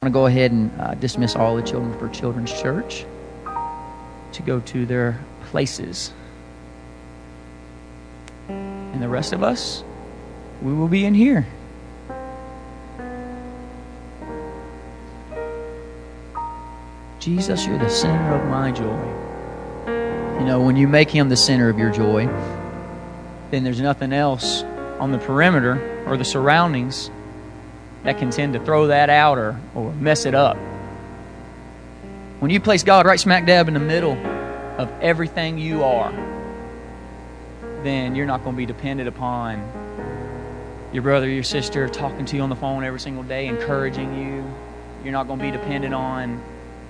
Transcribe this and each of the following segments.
going to go ahead and dismiss all the children for Children's Church to go to their places. And the rest of us, we will be in here. Jesus, you're the center of my joy. You know, when you make Him the center of your joy, then there's nothing else on the perimeter or the surroundings that can tend to throw that out or mess it up. When you place God right smack dab in the middle of everything you are, then you're not going to be dependent upon your brother, your sister talking to you on the phone every single day, encouraging you. You're not going to be dependent on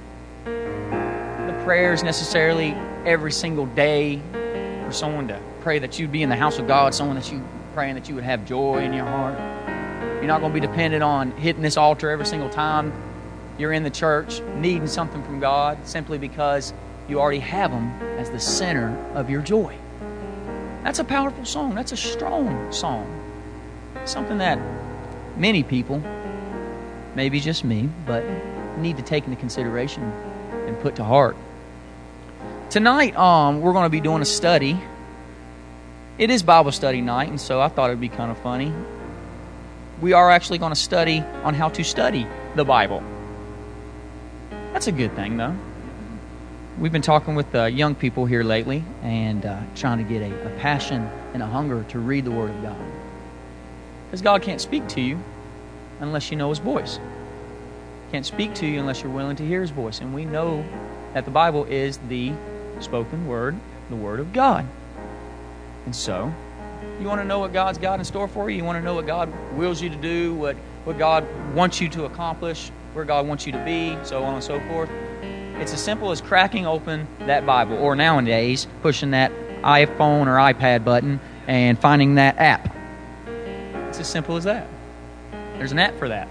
the prayers necessarily every single day for someone to pray that you'd be in the house of God, someone that you praying that you would have joy in your heart. You're not going to be dependent on hitting this altar every single time you're in the church, needing something from God, simply because you already have Him as the center of your joy. That's a powerful song. That's a strong song. Something that many people, maybe just me, but need to take into consideration and put to heart. Tonight, we're going to be doing a study. It is Bible study night, and so I thought it would be kind of funny. We are actually going to study on how to study the Bible. That's a good thing, though. We've been talking with young people here lately and trying to get a passion and a hunger to read the Word of God. Because God can't speak to you unless you know His voice. He can't speak to you unless you're willing to hear His voice. And we know that the Bible is the spoken Word, the Word of God. And so, you want to know what God's got in store for you? You want to know what God wills you to do, what God wants you to accomplish, where God wants you to be, so on and so forth? It's as simple as cracking open that Bible, or nowadays, pushing that iPhone or iPad button and finding that app. It's as simple as that. There's an app for that.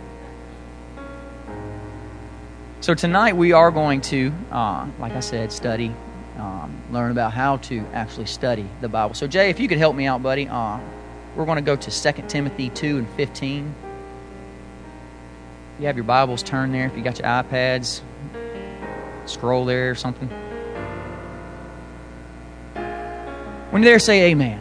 So tonight we are going to, like I said, study, learn about how to actually study the Bible. So Jay, if you could help me out, buddy, we're going to go to 2 Timothy 2 and 15. You have your Bibles turned there. If you got your iPads, scroll there or something. When you're there, say amen.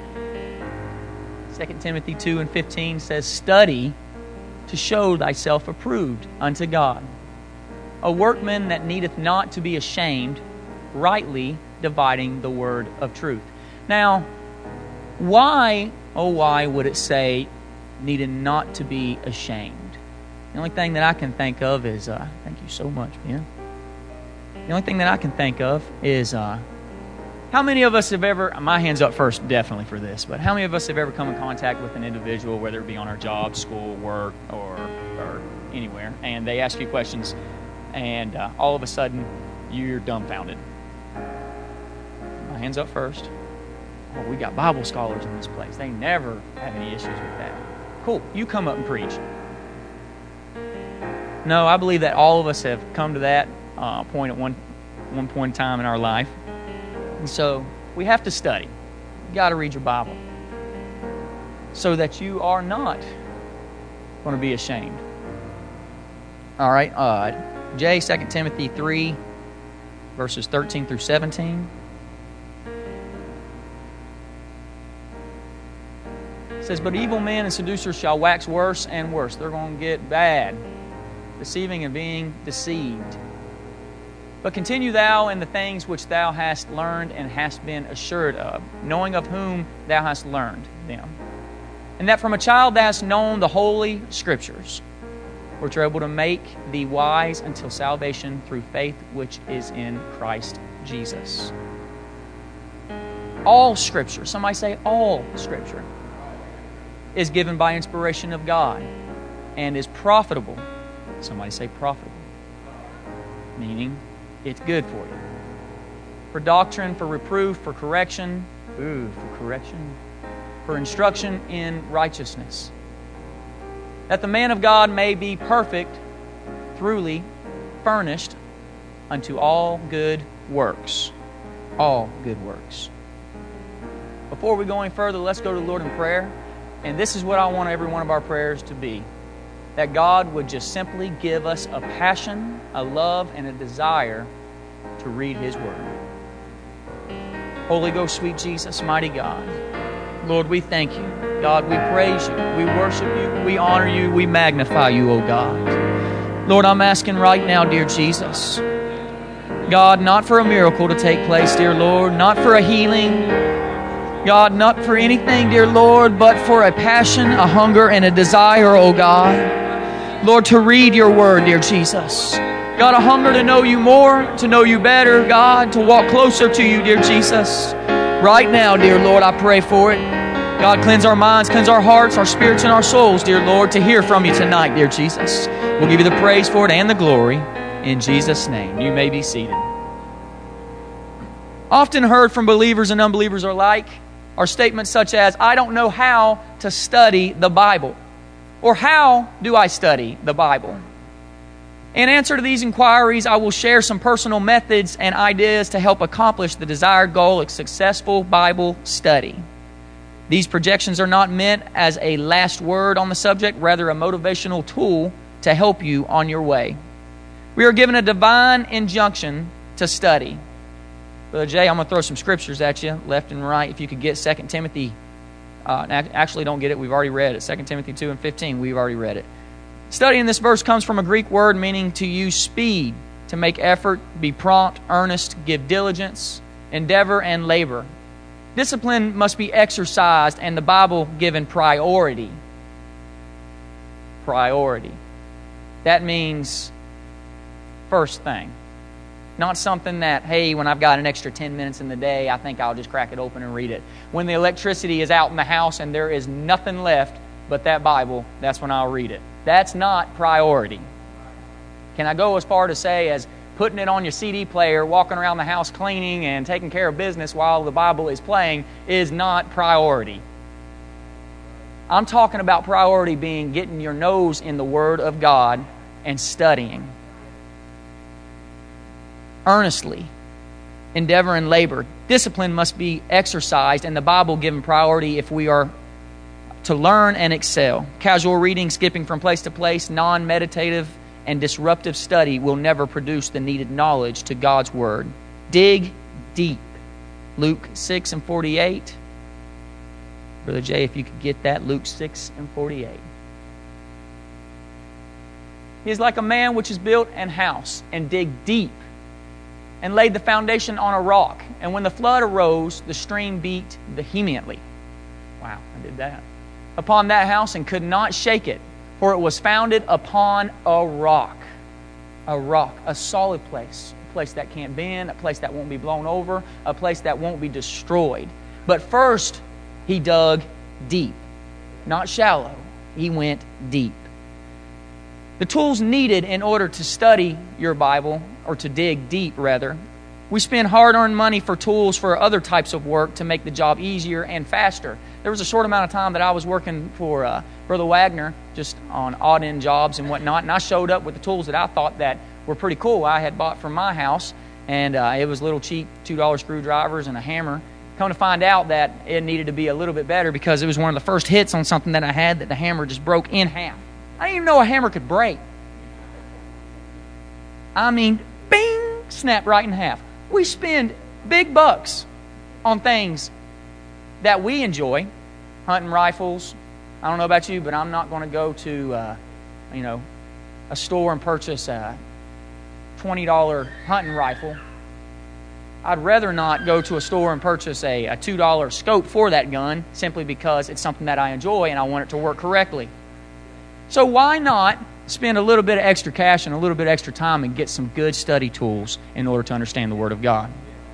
2 Timothy 2 and 15 says, "Study to show thyself approved unto God, a workman that needeth not to be ashamed, rightly dividing the word of truth." Now, why, oh why would it say needed not to be ashamed? The only thing that I can think of is, thank you so much, man. The only thing that I can think of is, how many of us have ever, my hand's up first definitely for this, but how many of us have ever come in contact with an individual, whether it be on our job, school, work, or anywhere, and they ask you questions, and all of a sudden, you're dumbfounded? My hand's up first. Oh, we got Bible scholars in this place. They never have any issues with that. Cool, you come up and preach. No, I believe that all of us have come to that point at one point in time in our life. And so we have to study. You got to read your Bible so that you are not going to be ashamed. All right, Jay, 2 Timothy 3, verses 13 through 17. It says, "But evil men and seducers shall wax worse and worse." They're going to get bad, deceiving and being deceived. "But continue thou in the things which thou hast learned and hast been assured of, knowing of whom thou hast learned them. And that from a child thou hast known the holy Scriptures, which are able to make thee wise until salvation through faith which is in Christ Jesus." All Scripture, somebody say all Scripture, is given by inspiration of God and is profitable. Somebody say profitable. Meaning, it's good for you. For doctrine, for reproof, for correction, for instruction in righteousness, that the man of God may be perfect, truly furnished unto all good works. All good works. Before we go any further, let's go to the Lord in prayer. And this is what I want every one of our prayers to be. that God would just simply give us a passion, a love, and a desire to read His Word. Holy Ghost, sweet Jesus, mighty God, Lord, we thank you. God, we praise you. We worship you. We honor you. We magnify you, O God. Lord, I'm asking right now, dear Jesus, God, not for a miracle to take place, dear Lord, not for a healing, God, not for anything, dear Lord, but for a passion, a hunger, and a desire, O God. Lord, to read your word, dear Jesus. God, a hunger to know you more, to know you better, God, to walk closer to you, dear Jesus. Right now, dear Lord, I pray for it. God, cleanse our minds, cleanse our hearts, our spirits, and our souls, dear Lord, to hear from you tonight, dear Jesus. We'll give you the praise for it and the glory. In Jesus' name, you may be seated. Often heard from believers and unbelievers alike are statements such as, I don't know how to study the Bible. Or how do I study the Bible? In answer to these inquiries, I will share some personal methods and ideas to help accomplish the desired goal of successful Bible study. These projections are not meant as a last word on the subject, rather a motivational tool to help you on your way. We are given a divine injunction to study. Brother Jay, I'm going to throw some scriptures at you, left and right. If you could get 2 Timothy, actually don't get it, we've already read it. 2 Timothy 2 and 15, we've already read it. Studying this verse comes from a Greek word meaning to use speed, to make effort, be prompt, earnest, give diligence, endeavor, and labor. Discipline must be exercised and the Bible given priority. Priority. That means first thing. Not something that, hey, when I've got an extra 10 minutes in the day, I think I'll just crack it open and read it. When the electricity is out in the house and there is nothing left but that Bible, that's when I'll read it. That's not priority. Can I go as far to say as putting it on your CD player, walking around the house cleaning and taking care of business while the Bible is playing is not priority? I'm talking about priority being getting your nose in the Word of God and studying. Earnestly, endeavor and labor. Discipline must be exercised and the Bible given priority if we are to learn and excel. Casual reading, skipping from place to place, non-meditative and disruptive study will never produce the needed knowledge to God's Word. Dig deep. Luke 6 and 48. Brother Jay, if you could get that, Luke 6 and 48. He is like a man which is built an house and dig deep and laid the foundation on a rock. And when the flood arose, the stream beat vehemently. Wow, I did that. Upon that house and could not shake it, for it was founded upon a rock. A rock, a solid place. A place that can't bend, a place that won't be blown over, a place that won't be destroyed. But first, he dug deep. Not shallow. He went deep. The tools needed in order to study your Bible, or to dig deep rather, we spend hard-earned money for tools for other types of work to make the job easier and faster. There was a short amount of time that I was working for Brother Wagner, just on odd-end jobs and whatnot, and I showed up with the tools that I thought that were pretty cool. I had bought from my house, and it was little cheap $2 screwdrivers and a hammer. Come to find out that it needed to be a little bit better because it was one of the first hits on something that I had that the hammer just broke in half. I didn't even know a hammer could break. I mean, bing, snapped right in half. We spend big bucks on things that we enjoy, hunting rifles. I don't know about you, but I'm not going to go to, a store and purchase a $20 hunting rifle. I'd rather not go to a store and purchase a $2 scope for that gun simply because it's something that I enjoy and I want it to work correctly. So why not spend a little bit of extra cash and a little bit of extra time and get some good study tools in order to understand the Word of God?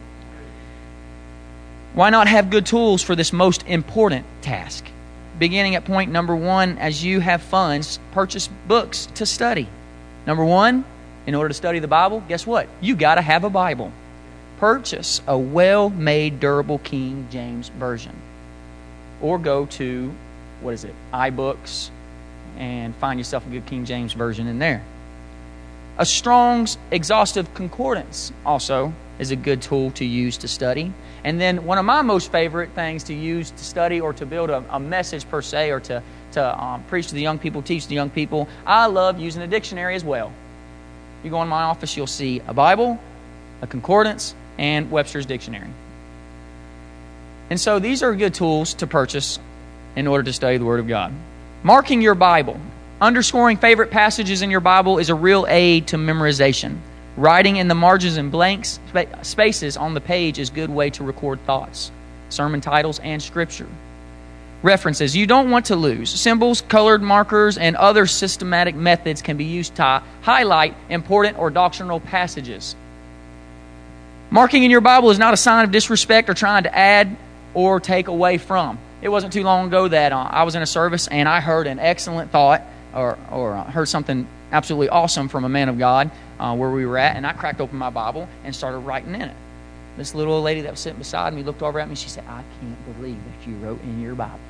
Why not have good tools for this most important task? Beginning at point number 1, as you have funds, purchase books to study. Number 1, in order to study the Bible, guess what? You got to have a Bible. Purchase a well-made, durable King James Version. Or go to, iBooks, and find yourself a good King James Version in there. A Strong's Exhaustive Concordance also is a good tool to use to study. And then one of my most favorite things to use to study or to build a message per se, or to to preach to the young people, teach the young people, I love using a dictionary as well. You go in my office, you'll see a Bible, a concordance, and Webster's Dictionary. And so these are good tools to purchase in order to study the Word of God. Marking your Bible. Underscoring favorite passages in your Bible is a real aid to memorization. Writing in the margins and blanks spaces on the page is a good way to record thoughts, sermon titles, and Scripture. References. You don't want to lose. Symbols, colored markers, and other systematic methods can be used to highlight important or doctrinal passages. Marking in your Bible is not a sign of disrespect or trying to add or take away from. It wasn't too long ago that I was in a service and I heard an excellent thought or heard something absolutely awesome from a man of God where we were at, and I cracked open my Bible and started writing in it. This little old lady that was sitting beside me looked over at me and she said, I can't believe that you wrote in your Bible.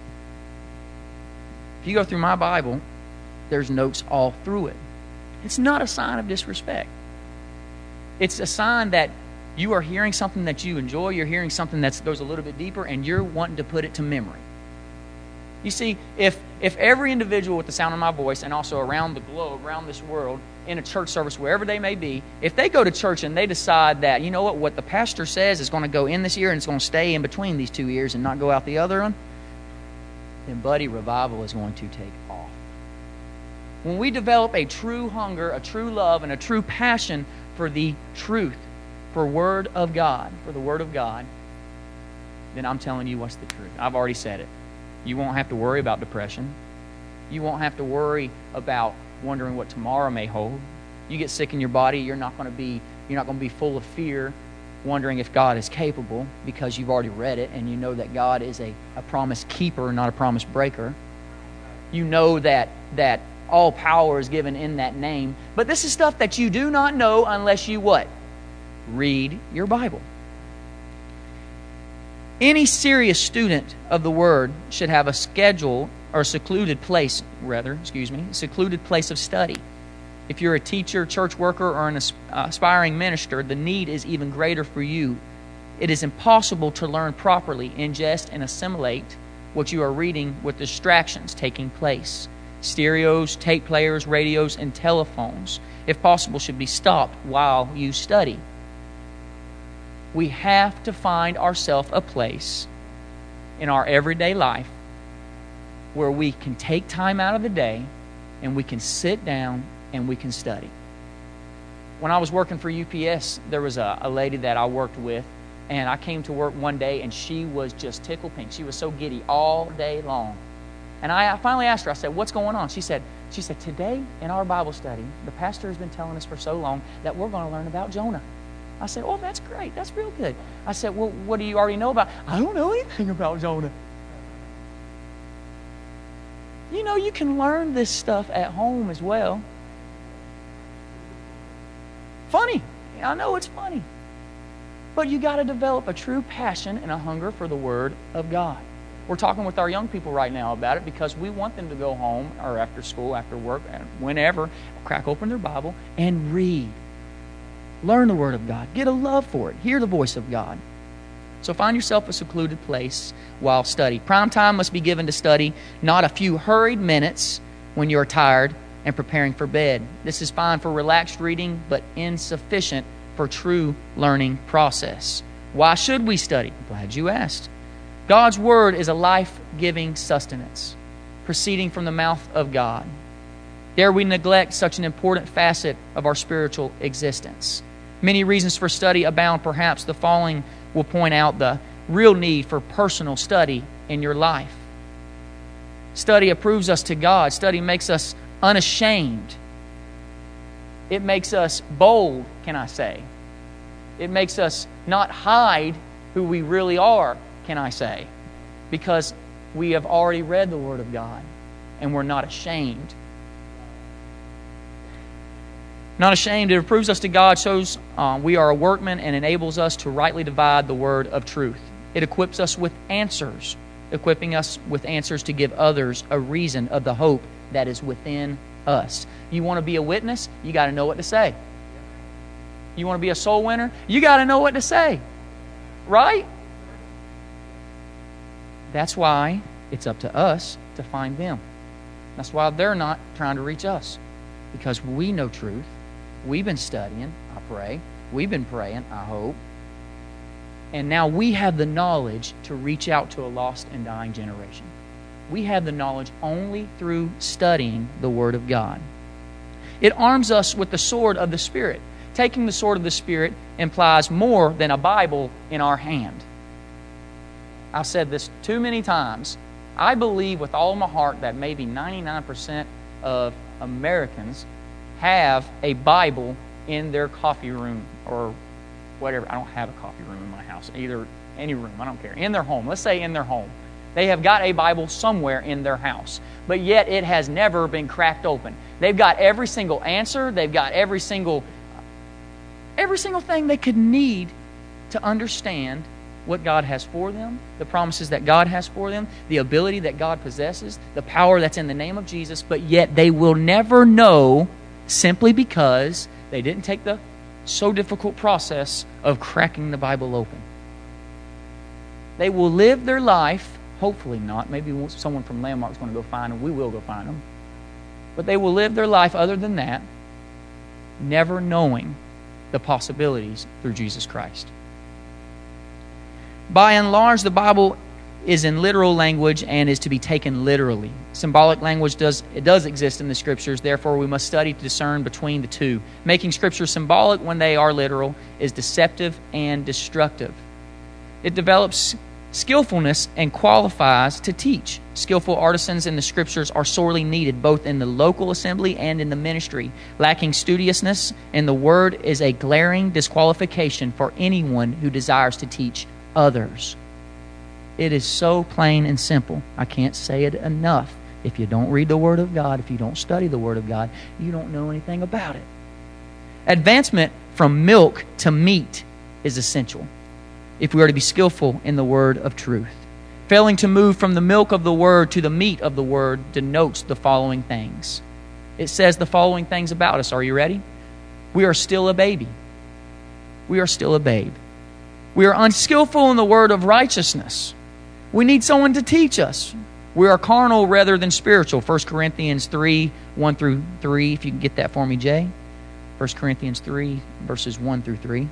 If you go through my Bible, there's notes all through it. It's not a sign of disrespect. It's a sign that you are hearing something that you enjoy, you're hearing something that goes a little bit deeper, and you're wanting to put it to memory. You see, if every individual with the sound of my voice, and also around the globe, around this world, in a church service, wherever they may be, if they go to church and they decide that, you know what the pastor says is going to go in this ear and it's going to stay in between these two ears and not go out the other one, then, buddy, revival is going to take off. When we develop a true hunger, a true love, and a true passion for the truth, for Word of God, for the Word of God, then I'm telling you what's the truth. I've already said it. You won't have to worry about depression. You won't have to worry about wondering what tomorrow may hold. You get sick in your body, you're not going to be full of fear, wondering if God is capable, because you've already read it and you know that God is a promise keeper, not a promise breaker. You know that all power is given in that name. But this is stuff that you do not know unless you what? Read your Bible. Any serious student of the Word should have a schedule or secluded place of study. If you're a teacher, church worker, or an aspiring minister, the need is even greater for you. It is impossible to learn properly, ingest, and assimilate what you are reading with distractions taking place. Stereos, tape players, radios, and telephones, if possible, should be stopped while you study. We have to find ourselves a place in our everyday life where we can take time out of the day and we can sit down and we can study. When I was working for UPS, there was a lady that I worked with, and I came to work one day and she was just tickled pink. She was so giddy all day long. And I finally asked her, I said, what's going on? She said, today in our Bible study, the pastor has been telling us for so long that we're going to learn about Jonah. I said, oh, that's great. That's real good. I said, well, what do you already know about? I don't know anything about Jonah. You know, you can learn this stuff at home as well. Funny. I know it's funny. But you got to develop a true passion and a hunger for the Word of God. We're talking with our young people right now about it because we want them to go home or after school, after work, whenever, crack open their Bible and read. Learn the Word of God. Get a love for it. Hear the voice of God. So find yourself a secluded place while study. Prime time must be given to study, not a few hurried minutes when you're tired and preparing for bed. This is fine for relaxed reading, but insufficient for true learning process. Why should we study? I'm glad you asked. God's Word is a life-giving sustenance, proceeding from the mouth of God. Dare we neglect such an important facet of our spiritual existence? Many reasons for study abound. Perhaps the following will point out the real need for personal study in your life. Study approves us to God. Study makes us unashamed. It makes us bold, can I say. It makes us not hide who we really are, can I say. Because we have already read the Word of God and we're not ashamed. Not ashamed, it approves us to God, shows we are a workman, and enables us to rightly divide the word of truth. It equips us with answers, equipping us with answers to give others a reason of the hope that is within us. You want to be a witness? You got to know what to say. You want to be a soul winner? You got to know what to say. Right? That's why it's up to us to find them. That's why they're not trying to reach us. Because we know truth. We've been studying, I pray. We've been praying, I hope. And now we have the knowledge to reach out to a lost and dying generation. We have the knowledge only through studying the Word of God. It arms us with the sword of the Spirit. Taking the sword of the Spirit implies more than a Bible in our hand. I've said this too many times. I believe with all my heart that maybe 99% of Americans have a Bible in their coffee room or whatever. I don't have a coffee room in my house. Either any room, I don't care. In their home. Let's say in their home. They have got a Bible somewhere in their house. But yet it has never been cracked open. They've got every single answer. They've got every single thing they could need to understand what God has for them, the promises that God has for them, the ability that God possesses, the power that's in the name of Jesus, but yet they will never know simply because they didn't take the so difficult process of cracking the Bible open. They will live their life, hopefully not, maybe someone from Landmark is going to go find them, we will go find them, but they will live their life other than that, never knowing the possibilities through Jesus Christ. By and large, the Bible is in literal language and is to be taken literally. Symbolic language does exist in the Scriptures, therefore we must study to discern between the two. Making Scripture symbolic when they are literal is deceptive and destructive. It develops skillfulness and qualifies to teach. Skillful artisans in the Scriptures are sorely needed both in the local assembly and in the ministry. Lacking studiousness in the Word is a glaring disqualification for anyone who desires to teach others. It is so plain and simple. I can't say it enough. If you don't read the Word of God, if you don't study the Word of God, you don't know anything about it. Advancement from milk to meat is essential if we are to be skillful in the word of truth. Failing to move from the milk of the Word to the meat of the Word denotes the following things. It says the following things about us. Are you ready? We are still a baby. We are still a babe. We are unskillful in the word of righteousness. We need someone to teach us. We are carnal rather than spiritual. 1 Corinthians 3, 1 through 3. If you can get that for me, Jay. 1 Corinthians 3, verses 1 through 3.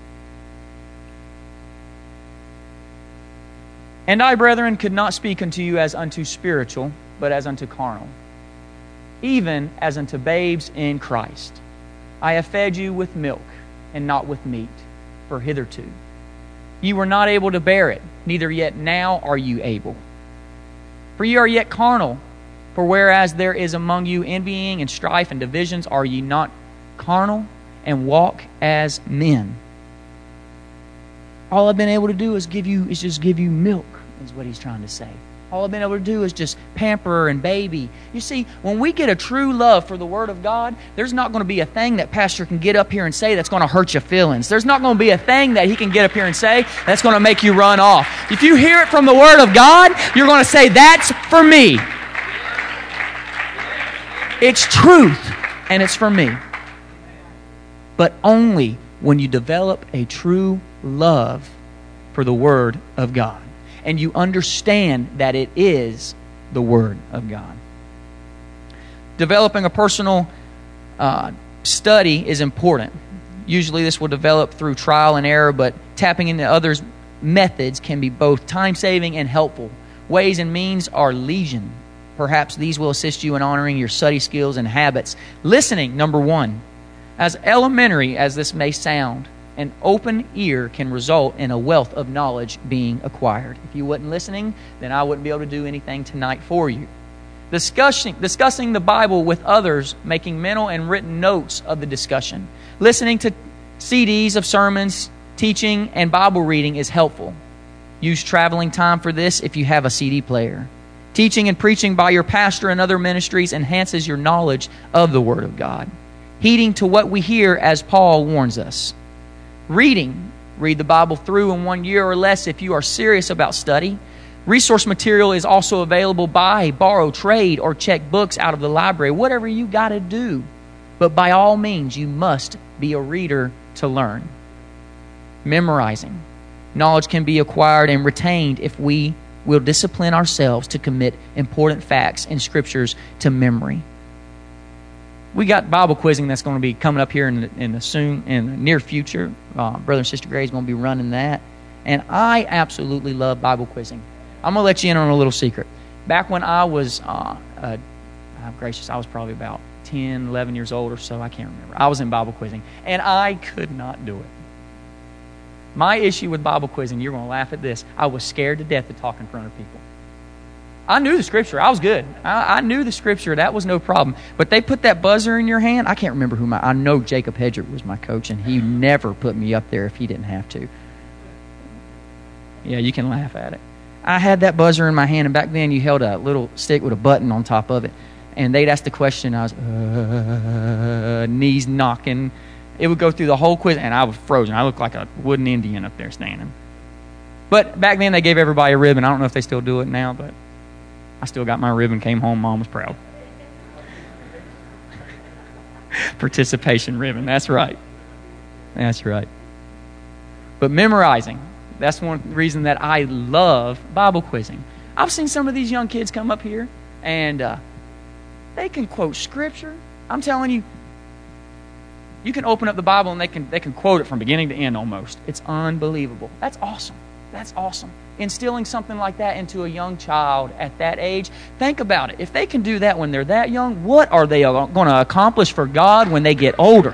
And I, brethren, could not speak unto you as unto spiritual, but as unto carnal, even as unto babes in Christ. I have fed you with milk, and not with meat, for hitherto you were not able to bear it, neither yet now are you able. For ye are yet carnal. For whereas there is among you envying and strife and divisions, are ye not carnal and walk as men? All I've been able to do is just give you milk, is what he's trying to say. All I've been able to do is just pamper and baby. You see, when we get a true love for the Word of God, there's not going to be a thing that pastor can get up here and say that's going to hurt your feelings. There's not going to be a thing that he can get up here and say that's going to make you run off. If you hear it from the Word of God, you're going to say, that's for me. It's truth, and it's for me. But only when you develop a true love for the Word of God. And you understand that it is the Word of God. Developing a personal study is important. Usually this will develop through trial and error, but tapping into others' methods can be both time-saving and helpful. Ways and means are legion. Perhaps these will assist you in honoring your study skills and habits. Listening, number one. As elementary as this may sound, an open ear can result in a wealth of knowledge being acquired. If you wasn't listening, then I wouldn't be able to do anything tonight for you. Discussing the Bible with others, making mental and written notes of the discussion. Listening to CDs of sermons, teaching, and Bible reading is helpful. Use traveling time for this if you have a CD player. Teaching and preaching by your pastor and other ministries enhances your knowledge of the Word of God. Heeding to what we hear as Paul warns us. Reading. Read the Bible through in 1 year or less if you are serious about study. Resource material is also available. Buy, borrow, trade, or check books out of the library. Whatever you got to do. But by all means, you must be a reader to learn. Memorizing. Knowledge can be acquired and retained if we we'll discipline ourselves to commit important facts and scriptures to memory. We got Bible quizzing that's going to be coming up here in the near future. Brother and Sister Gray's going to be running that. And I absolutely love Bible quizzing. I'm going to let you in on a little secret. Back when I was, I was probably about 10, 11 years old or so. I can't remember. I was in Bible quizzing, and I could not do it. My issue with Bible quizzing, you're going to laugh at this, I was scared to death to talk in front of people. I knew the Scripture. I was good. I knew the Scripture. That was no problem. But they put that buzzer in your hand. I can't remember I know Jacob Hedrick was my coach, and he never put me up there if he didn't have to. Yeah, you can laugh at it. I had that buzzer in my hand, and back then you held a little stick with a button on top of it. And they'd ask the question. I was knees knocking. It would go through the whole quiz, and I was frozen. I looked like a wooden Indian up there standing. But back then they gave everybody a ribbon. I don't know if they still do it now, but I still got my ribbon, came home, Mom was proud. Participation ribbon, that's right. That's right. But memorizing, that's one reason that I love Bible quizzing. I've seen some of these young kids come up here, and they can quote Scripture. I'm telling you, you can open up the Bible and they can quote it from beginning to end almost. It's unbelievable. That's awesome. That's awesome. Instilling something like that into a young child at that age, think about it. If they can do that when they're that young, what are they going to accomplish for God when they get older?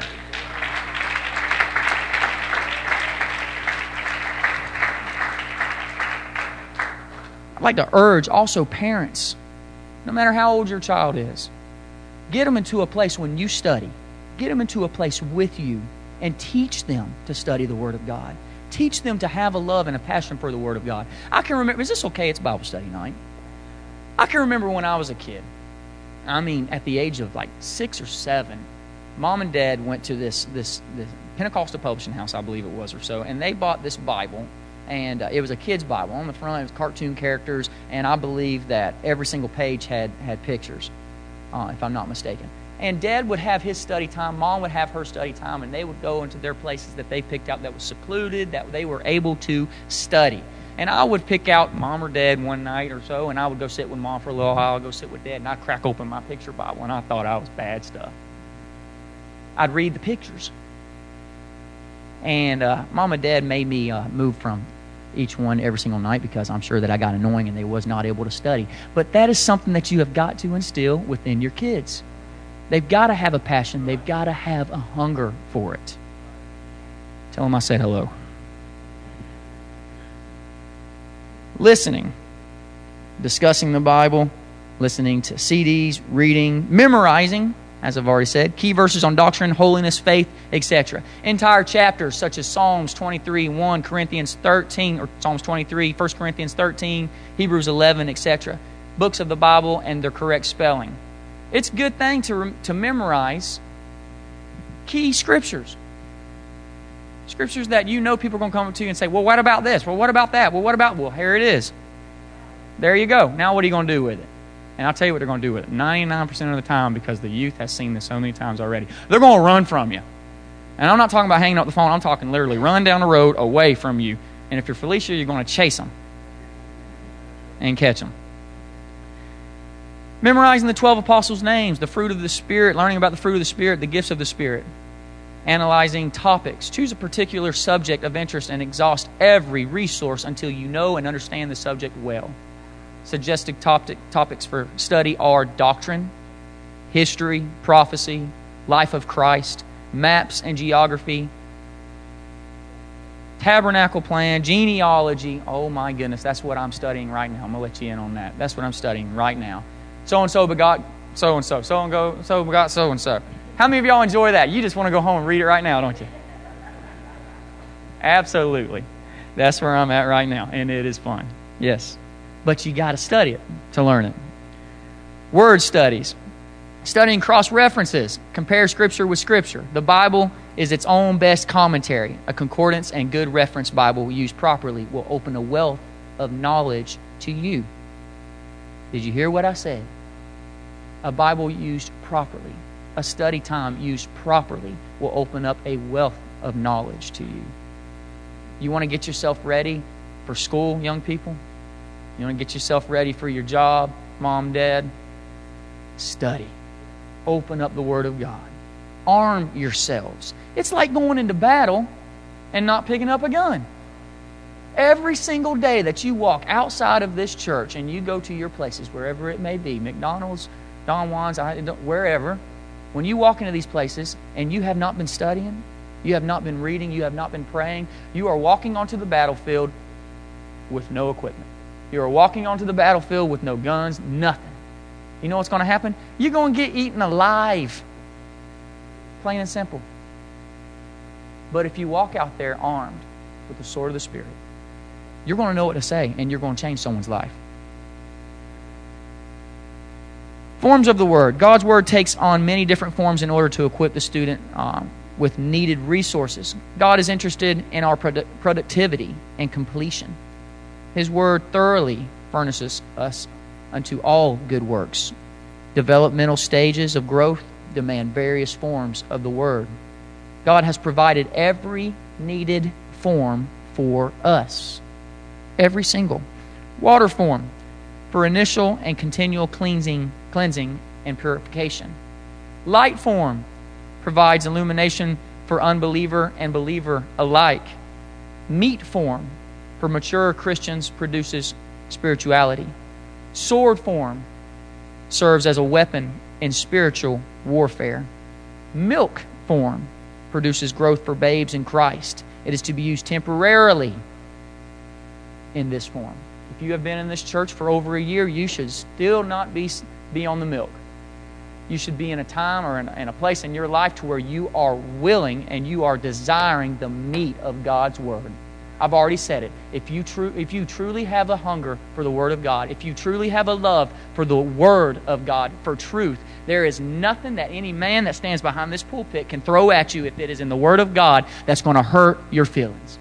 I'd like to urge also parents, no matter how old your child is, get them into a place when you study. Get them into a place with you and teach them to study the Word of God. Teach them to have a love and a passion for the Word of God. I can remember, is this okay? It's Bible study night. I can remember when I was a kid. I mean, at the age of like 6 or 7, Mom and Dad went to this Pentecostal publishing house, I believe it was or so, and they bought this Bible, and it was a kid's Bible. On the front, it was cartoon characters, and I believe that every single page had pictures, if I'm not mistaken. And Dad would have his study time, Mom would have her study time, and they would go into their places that they picked out that was secluded, that they were able to study. And I would pick out Mom or Dad one night or so, and I would go sit with Mom for a little while, I'd go sit with Dad, and I'd crack open my picture Bible, and I thought I was bad stuff. I'd read the pictures. And Mom and Dad made me move from each one every single night because I'm sure that I got annoying and they was not able to study. But that is something that you have got to instill within your kids. They've got to have a passion. They've got to have a hunger for it. Tell them I said hello. Listening. Discussing the Bible. Listening to CDs. Reading. Memorizing, as I've already said. Key verses on doctrine, holiness, faith, etc. Entire chapters such as Psalms 23, 1 Corinthians 13, or Psalms 23, 1 Corinthians 13, Hebrews 11, etc. Books of the Bible and their correct spelling. It's a good thing to memorize key scriptures. Scriptures that you know people are going to come up to you and say, well, what about this? Well, what about that? Well, what about... Well, here it is. There you go. Now what are you going to do with it? And I'll tell you what they're going to do with it. 99% of the time, because the youth has seen this so many times already, they're going to run from you. And I'm not talking about hanging up the phone. I'm talking literally run down the road away from you. And if you're Felicia, you're going to chase them and catch them. Memorizing the 12 apostles' names, the fruit of the Spirit, learning about the fruit of the Spirit, the gifts of the Spirit. Analyzing topics. Choose a particular subject of interest and exhaust every resource until you know and understand the subject well. Suggested topics for study are doctrine, history, prophecy, life of Christ, maps and geography, tabernacle plan, genealogy. Oh my goodness, that's what I'm studying right now. I'm going to let you in on that. That's what I'm studying right now. So-and-so begot so-and-so. So-and-so begot so-and-so. How many of y'all enjoy that? You just want to go home and read it right now, don't you? Absolutely. That's where I'm at right now, and it is fun. Yes. But you got to study it to learn it. Word studies. Studying cross-references. Compare Scripture with Scripture. The Bible is its own best commentary. A concordance and good reference Bible used properly will open a wealth of knowledge to you. Did you hear what I said? A Bible used properly, a study time used properly will open up a wealth of knowledge to you. You want to get yourself ready for school, young people? You want to get yourself ready for your job, mom, dad? Study. Open up the Word of God. Arm yourselves. It's like going into battle and not picking up a gun. Every single day that you walk outside of this church and you go to your places, wherever it may be, McDonald's, Don Juan's, wherever, when you walk into these places and you have not been studying, you have not been reading, you have not been praying, you are walking onto the battlefield with no equipment. You are walking onto the battlefield with no guns, nothing. You know what's going to happen? You're going to get eaten alive. Plain and simple. But if you walk out there armed with the sword of the Spirit, you're going to know what to say, and you're going to change someone's life. Forms of the Word. God's Word takes on many different forms in order to equip the student with needed resources. God is interested in our productivity and completion. His Word thoroughly furnishes us unto all good works. Developmental stages of growth demand various forms of the Word. God has provided every needed form for us. Every single. Water form for initial and continual cleansing and purification. Light form provides illumination for unbeliever and believer alike. Meat form for mature Christians produces spirituality. Sword form serves as a weapon in spiritual warfare. Milk form produces growth for babes in Christ. It is to be used temporarily in this form. If you have been in this church for over a year, you should still not be on the milk. You should be in a time or in a place in your life to where you are willing and you are desiring the meat of God's Word. I've already said it. If you truly have a hunger for the Word of God, if you truly have a love for the Word of God, for truth, there is nothing that any man that stands behind this pulpit can throw at you if it is in the Word of God that's going to hurt your feelings.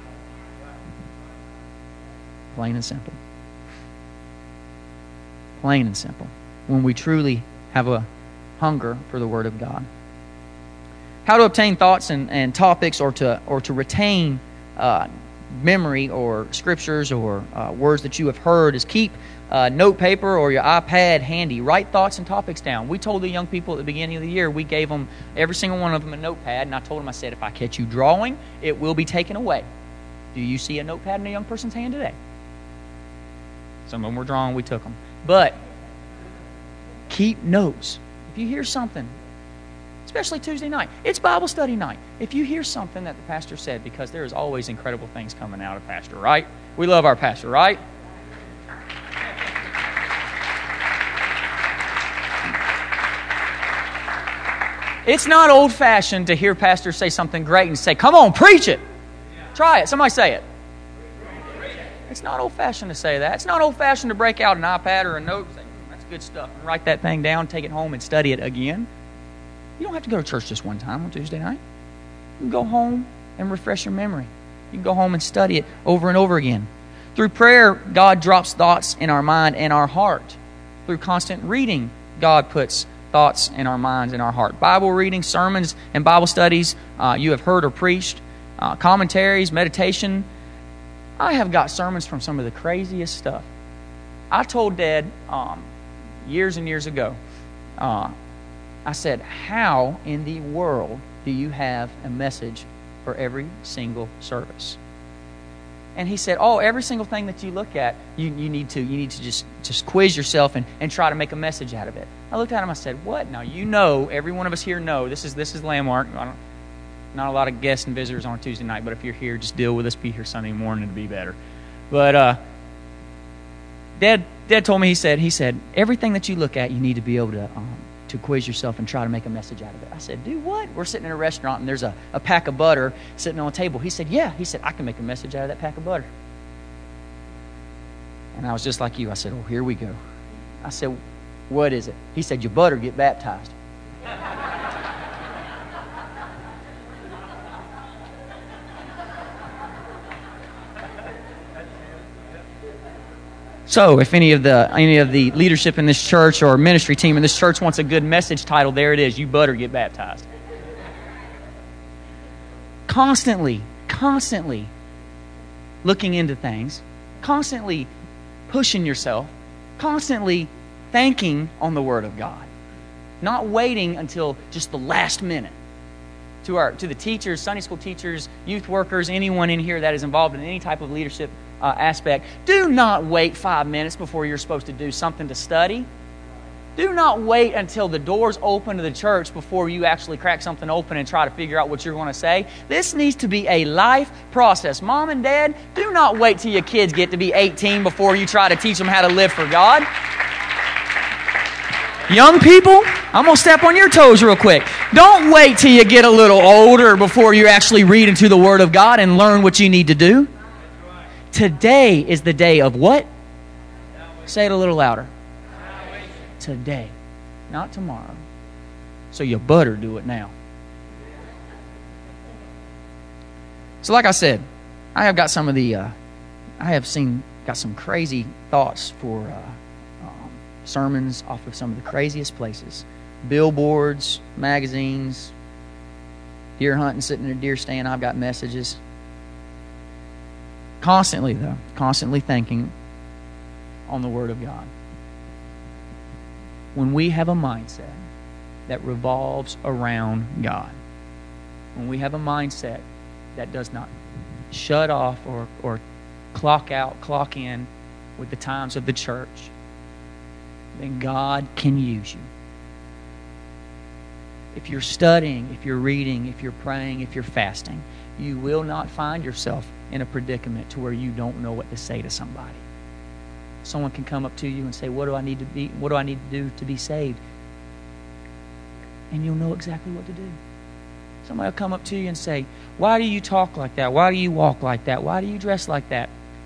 Plain and simple. Plain and simple. When we truly have a hunger for the Word of God. How to obtain thoughts and topics or to retain memory or scriptures or words that you have heard is keep note paper or your iPad handy. Write thoughts and topics down. We told the young people at the beginning of the year, we gave them, every single one of them, a notepad, and I told them, I said, if I catch you drawing, it will be taken away. Do you see a notepad in a young person's hand today? Some of them were drawing, we took them. But keep notes. If you hear something, especially Tuesday night, it's Bible study night. If you hear something that the pastor said, because there is always incredible things coming out of pastor, right? We love our pastor, right? It's not old-fashioned to hear pastors say something great and say, come on, preach it. Try it. Somebody say it. It's not old-fashioned to say that. It's not old-fashioned to break out an iPad or a note and say, that's good stuff, and write that thing down, take it home, and study it again. You don't have to go to church just one time on Tuesday night. You can go home and refresh your memory. You can go home and study it over and over again. Through prayer, God drops thoughts in our mind and our heart. Through constant reading, God puts thoughts in our minds and our heart. Bible reading, sermons, and Bible studies you have heard or preached, commentaries, meditation. I have got sermons from some of the craziest stuff. I told Dad years and years ago, I said, how in the world do you have a message for every single service? And he said, every single thing that you look at, you need to just quiz yourself and try to make a message out of it. I looked at him, I said, what? Now, every one of us here know, this is Landmark. Not a lot of guests and visitors on Tuesday night, but if you're here, just deal with us. Be here Sunday morning to be better. But Dad told me, he said, everything that you look at, you need to be able to quiz yourself and try to make a message out of it. I said, do what? We're sitting in a restaurant and there's a pack of butter sitting on a table. He said, yeah. He said, I can make a message out of that pack of butter. And I was just like you. I said, here we go. I said, what is it? He said, you better get baptized. So, if any of the leadership in this church or ministry team in this church wants a good message title, there it is. You better get baptized. Constantly looking into things, constantly pushing yourself, constantly thanking on the Word of God, not waiting until just the last minute. To the teachers, Sunday school teachers, youth workers, anyone in here that is involved in any type of leadership aspect, do not wait 5 minutes before you're supposed to do something to study. Do not wait until the doors open to the church before you actually crack something open and try to figure out what you're going to say. This needs to be a life process. Mom and Dad, do not wait till your kids get to be 18 before you try to teach them how to live for God. Young people, I'm going to step on your toes real quick. Don't wait till you get a little older before you actually read into the Word of God and learn what you need to do. Today is the day of what? Say it a little louder. Today, not tomorrow. So you better do it now. So like I said, I have got some of the, got some crazy thoughts for sermons off of some of the craziest places. Billboards, magazines, deer hunting, sitting in a deer stand. I've got messages. Constantly thinking on the Word of God. When we have a mindset that revolves around God, when we have a mindset that does not shut off or clock out, clock in with the times of the church, then God can use you. If you're studying, if you're reading, if you're praying, if you're fasting, you will not find yourself in a predicament to where you don't know what to say to somebody. Someone can come up to you and say, what do I need to do to be saved? And you'll know exactly what to do. Somebody will come up to you and say, why do you talk like that? Why do you walk like that? Why do you dress like that?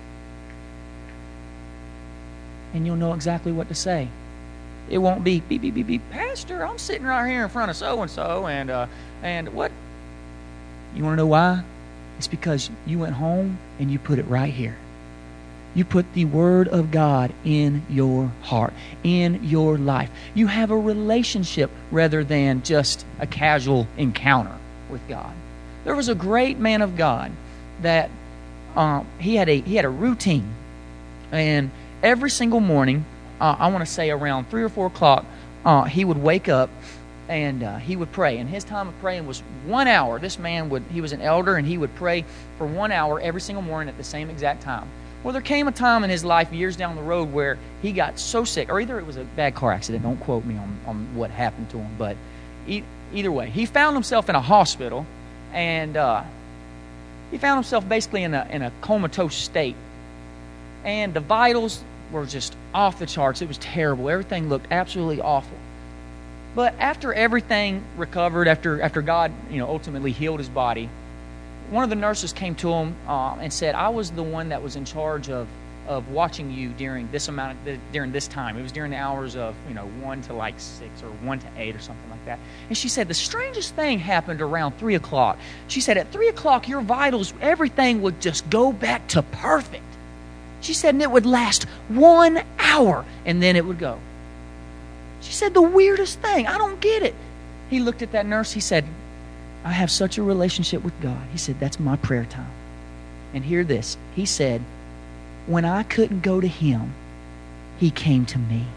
And you'll know exactly what to say. It won't be, beep, beep, beep, beep, Pastor, I'm sitting right here in front of so-and-so, and what? You want to know why? It's because you went home and you put it right here. You put the Word of God in your heart, in your life. You have a relationship rather than just a casual encounter with God. There was a great man of God that he had a routine, and every single morning, I want to say around 3 or 4 o'clock, he would wake up and he would pray. And his time of praying was 1 hour. This man he was an elder, and he would pray for 1 hour every single morning at the same exact time. Well, there came a time in his life years down the road where he got so sick, or either it was a bad car accident. Don't quote me on what happened to him, but either way, he found himself in a hospital, and he found himself basically in a comatose state. And the vitals were just off the charts. It was terrible. Everything looked absolutely awful. But after everything recovered, after God, ultimately healed his body, one of the nurses came to him and said, I was the one that was in charge of watching you during this time. It was during the hours of 1 to 6 or 1 to 8 or something like that. And she said, the strangest thing happened around 3 o'clock. She said, at 3 o'clock, your vitals, everything would just go back to perfect. She said, and it would last 1 hour, and then it would go. She said, the weirdest thing. I don't get it. He looked at that nurse. He said, I have such a relationship with God. He said, that's my prayer time. And hear this. He said, when I couldn't go to Him, He came to me.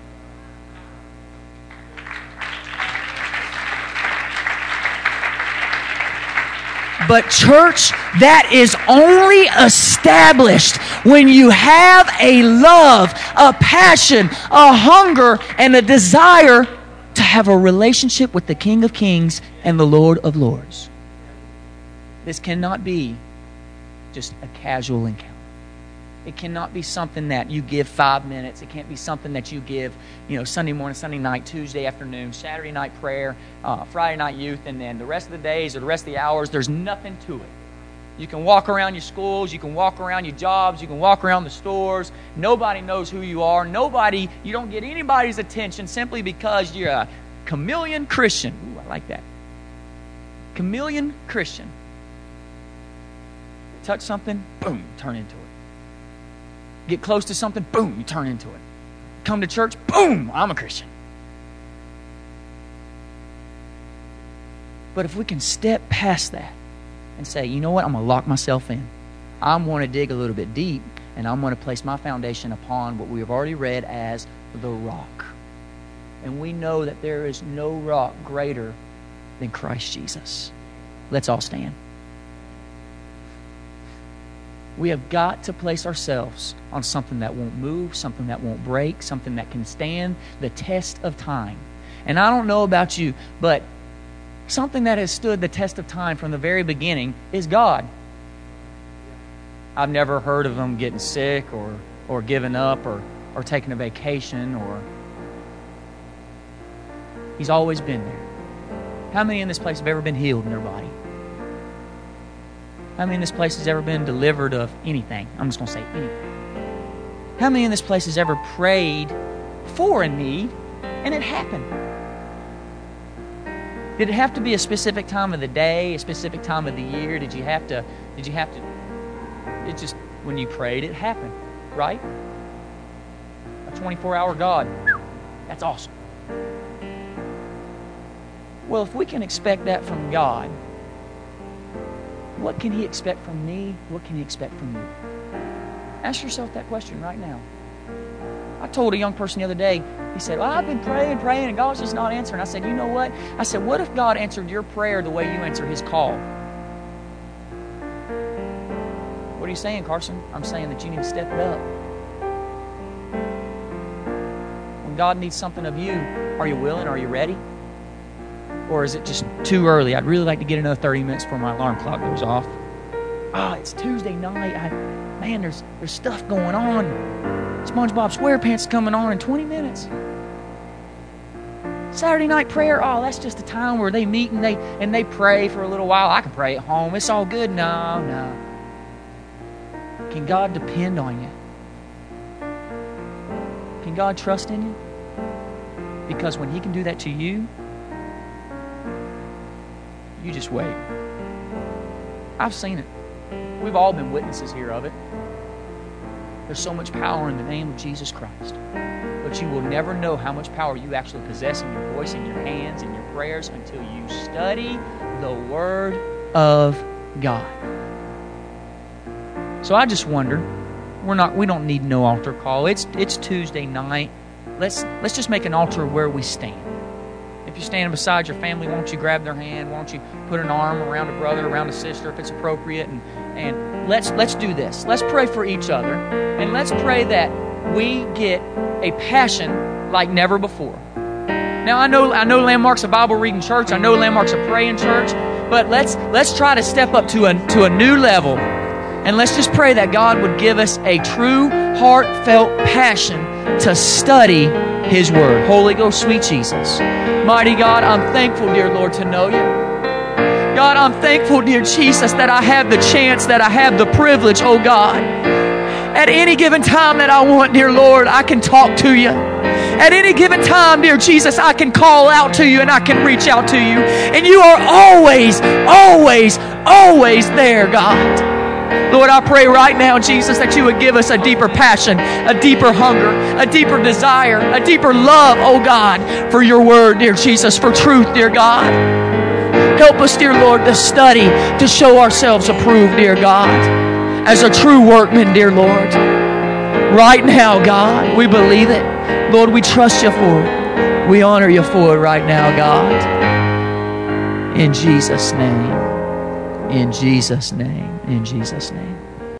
But church, that is only established when you have a love, a passion, a hunger, and a desire to have a relationship with the King of Kings and the Lord of Lords. This cannot be just a casual encounter. It cannot be something that you give 5 minutes. It can't be something that you give, Sunday morning, Sunday night, Tuesday afternoon, Saturday night prayer, Friday night youth, and then the rest of the days or the rest of the hours, there's nothing to it. You can walk around your schools, you can walk around your jobs, you can walk around the stores. Nobody knows who you are. You don't get anybody's attention simply because you're a chameleon Christian. Ooh, I like that. Chameleon Christian. Touch something, boom, turn into it. Get close to something, boom, you turn into it. Come to church, boom, I'm a Christian. But if we can step past that and say, you know what, I'm going to lock myself in. I'm going to dig a little bit deep, and I'm going to place my foundation upon what we have already read as the rock. And we know that there is no rock greater than Christ Jesus. Let's all stand. We have got to place ourselves on something that won't move, something that won't break, something that can stand the test of time. And I don't know about you, but something that has stood the test of time from the very beginning is God. I've never heard of Him getting sick or giving up or taking a vacation or... He's always been there. How many in this place have ever been healed in their body? How many in this place has ever been delivered of anything? I'm just going to say anything. How many in this place has ever prayed for a need and it happened? Did it have to be a specific time of the day, a specific time of the year? Did you have to, it just, when you prayed, it happened, right? A 24-hour God. That's awesome. Well, if we can expect that from God, what can He expect from me? What can He expect from you? Ask yourself that question right now. I told a young person the other day, he said, well, I've been praying, and God's just not answering. I said, you know what? I said, what if God answered your prayer the way you answer His call? What are you saying, Carson? I'm saying that you need to step it up. When God needs something of you, are you willing? Are you ready? Or is it just too early? I'd really like to get another 30 minutes before my alarm clock goes off. It's Tuesday night. Man, there's stuff going on. SpongeBob SquarePants coming on in 20 minutes. Saturday night prayer, that's just a time where they meet and they pray for a little while. I can pray at home. It's all good. No. Can God depend on you? Can God trust in you? Because when He can do that to you, you just wait. I've seen it. We've all been witnesses here of it. There's so much power in the name of Jesus Christ. But you will never know how much power you actually possess in your voice, in your hands, in your prayers until you study the Word of God. So I just wonder, we don't need no altar call. It's Tuesday night. Let's just make an altar where we stand. If you're standing beside your family, why don't you grab their hand? Why don't you put an arm around a brother, around a sister, if it's appropriate? And let's do this. Let's pray for each other. And let's pray that we get a passion like never before. Now, I know Landmark's a Bible-reading church. I know Landmark's a praying church. But let's try to step up to a new level. And let's just pray that God would give us a true, heartfelt passion to study His Word. Holy Ghost, sweet Jesus. Mighty God, I'm thankful, dear Lord, to know You. God, I'm thankful, dear Jesus, that I have the chance, that I have the privilege, oh God. At any given time that I want, dear Lord, I can talk to You. At any given time, dear Jesus, I can call out to You and I can reach out to You. And You are always, always, always there, God. Lord, I pray right now, Jesus, that You would give us a deeper passion, a deeper hunger, a deeper desire, a deeper love, oh God, for Your Word, dear Jesus, for truth, dear God. Help us, dear Lord, to study, to show ourselves approved, dear God, as a true workman, dear Lord. Right now, God, we believe it. Lord, we trust You for it. We honor You for it right now, God. In Jesus' name. In Jesus' name. In Jesus' name.